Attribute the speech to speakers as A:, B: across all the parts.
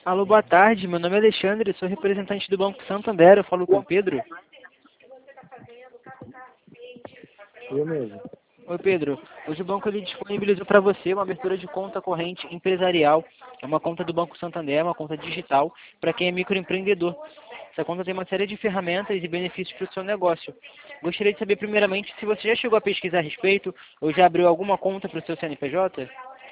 A: Alô, boa tarde. Meu nome é Alexandre, sou representante do Banco Santander. Eu falo com o Pedro.
B: Eu mesmo.
A: Oi, Pedro. Hoje o banco ele disponibilizou para você uma abertura de conta corrente empresarial. É uma conta do Banco Santander, uma conta digital para quem é microempreendedor. Essa conta tem uma série de ferramentas e benefícios para o seu negócio. Gostaria de saber primeiramente se você já chegou a pesquisar a respeito ou já abriu alguma conta para o seu CNPJ?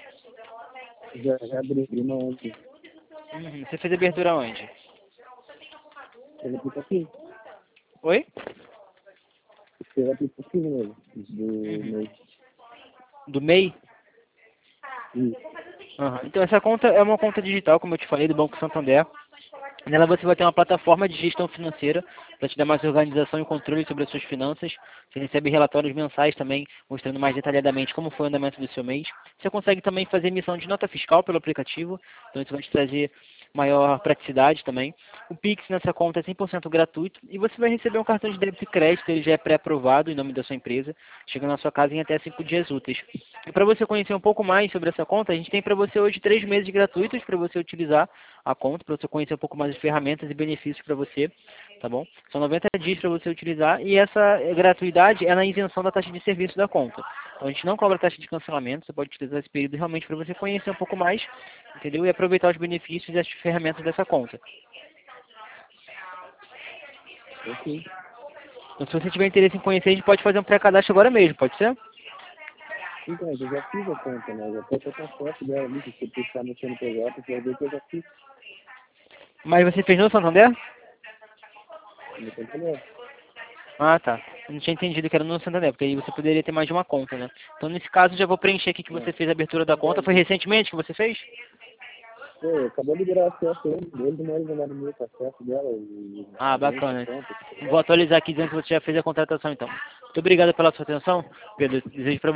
B: Já abri uma ontem.
A: Você fez abertura onde?
B: Pelo aplicativo.
A: Oi?
B: Pelo aplicativo mesmo.
A: Uhum.
B: Do mês.
A: Do MEI?
B: Isso.
A: Então essa conta é uma conta digital, como eu te falei, do Banco Santander. Nela você vai ter uma plataforma de gestão financeira para te dar mais organização e controle sobre as suas finanças. Você recebe relatórios mensais também, mostrando mais detalhadamente como foi o andamento do seu mês. Você consegue também fazer emissão de nota fiscal pelo aplicativo, então isso vai te trazer maior praticidade também. O Pix nessa conta é 100% gratuito e você vai receber um cartão de débito e crédito, ele já é pré-aprovado em nome da sua empresa, chegando na sua casa em até 5 dias úteis. E para você conhecer um pouco mais sobre essa conta, a gente tem para você hoje 3 meses gratuitos para você utilizar a conta, para você conhecer um pouco mais as ferramentas e benefícios para você, tá bom? São 90 dias para você utilizar e essa gratuidade é na isenção da taxa de serviço da conta. Então a gente não cobra taxa de cancelamento, você pode utilizar esse período realmente para você conhecer um pouco mais, entendeu? E aproveitar os benefícios e as ferramentas dessa conta.
B: Ok.
A: Então se você tiver interesse em conhecer, a gente pode fazer um pré-cadastro agora mesmo, pode ser?
B: Então, eu já fiz a conta, né? Eu até tô com a foto dela ali, se você puxar no CNPJ, você vai ver que eu já fiz
A: Mas você fez no Santander?
B: no computador.
A: Ah, tá. Eu não tinha entendido que era no Santander, porque aí você poderia ter mais de uma conta, né? Então, nesse caso, já vou preencher aqui que você fez a abertura da conta. Foi recentemente que você fez?
B: Pô, acabou de liberar acesso ele mais mandaram meu acesso dela,
A: Ah,
B: a gente, a
A: bacana.
B: conta.
A: Vou atualizar aqui dizendo que você já fez a contratação, então. Muito obrigado pela sua atenção, Pedro. Desejo para